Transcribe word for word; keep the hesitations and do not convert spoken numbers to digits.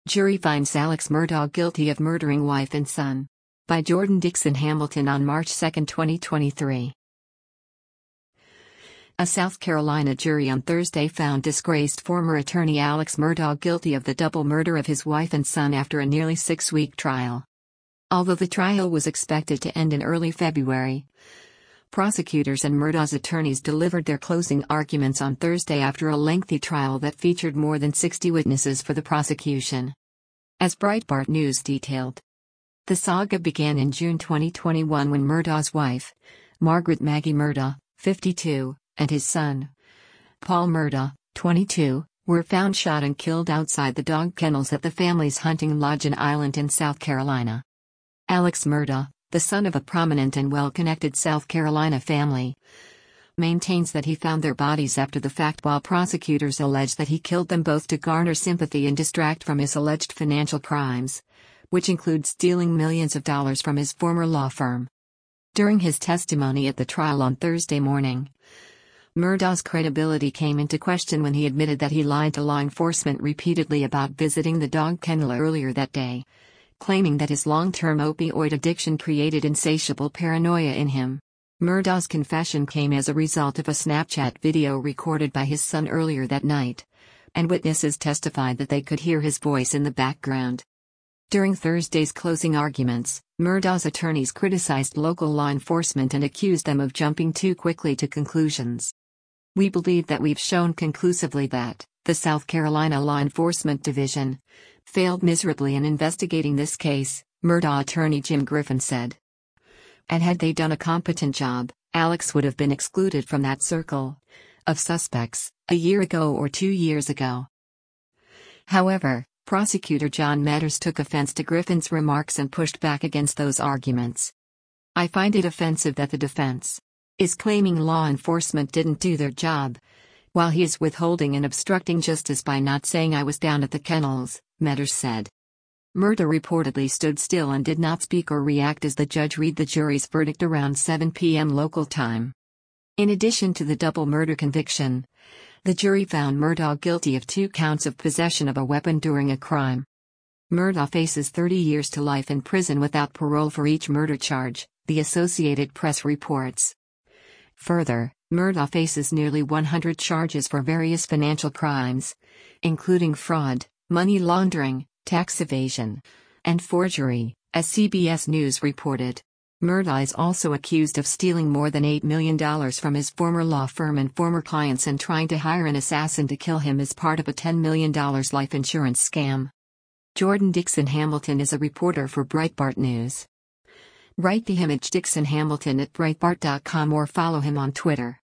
Jury finds Alex Murdaugh guilty of murdering wife and son. By Jordan Dixon Hamilton on March second, twenty twenty-three. A South Carolina jury on Thursday found disgraced former attorney Alex Murdaugh guilty of the double murder of his wife and son after a nearly six-week trial. Although the trial was expected to end in early February, prosecutors and Murdaugh's attorneys delivered their closing arguments on Thursday after a lengthy trial that featured more than sixty witnesses for the prosecution. As Breitbart News detailed, the saga began in June twenty twenty-one when Murdaugh's wife, Margaret Maggie Murdaugh, fifty-two, and his son, Paul Murdaugh, twenty-two, were found shot and killed outside the dog kennels at the family's hunting lodge in Island in South Carolina. Alex Murdaugh, the son of a prominent and well-connected South Carolina family, maintains that he found their bodies after the fact, while prosecutors allege that he killed them both to garner sympathy and distract from his alleged financial crimes, which include stealing millions of dollars from his former law firm. During his testimony at the trial on Thursday morning, Murdaugh's credibility came into question when he admitted that he lied to law enforcement repeatedly about visiting the dog kennel earlier that day, claiming that his long-term opioid addiction created insatiable paranoia in him. Murdaugh's confession came as a result of a Snapchat video recorded by his son earlier that night, and witnesses testified that they could hear his voice in the background. During Thursday's closing arguments, Murdaugh's attorneys criticized local law enforcement and accused them of jumping too quickly to conclusions. "We believe that we've shown conclusively that the South Carolina Law Enforcement Division failed miserably in investigating this case," Murdaugh attorney Jim Griffin said. "And had they done a competent job, Alex would have been excluded from that circle of suspects a year ago or two years ago." However, prosecutor John Meadors took offense to Griffin's remarks and pushed back against those arguments. "I find it offensive that the defense is claiming law enforcement didn't do their job, while he is withholding and obstructing justice by not saying I was down at the kennels," Meadors said. Murdaugh reportedly stood still and did not speak or react as the judge read the jury's verdict around seven p m local time. In addition to the double murder conviction, the jury found Murdaugh guilty of two counts of possession of a weapon during a crime. Murdaugh faces thirty years to life in prison without parole for each murder charge, the Associated Press reports. Further, Murdaugh faces nearly one hundred charges for various financial crimes, including fraud, money laundering, tax evasion, and forgery, as C B S News reported. Murdaugh is also accused of stealing more than eight million dollars from his former law firm and former clients and trying to hire an assassin to kill him as part of a ten million dollars life insurance scam. Jordan Dixon Hamilton is a reporter for Breitbart News. Write the image Dixon Hamilton at Breitbart dot com or follow him on Twitter.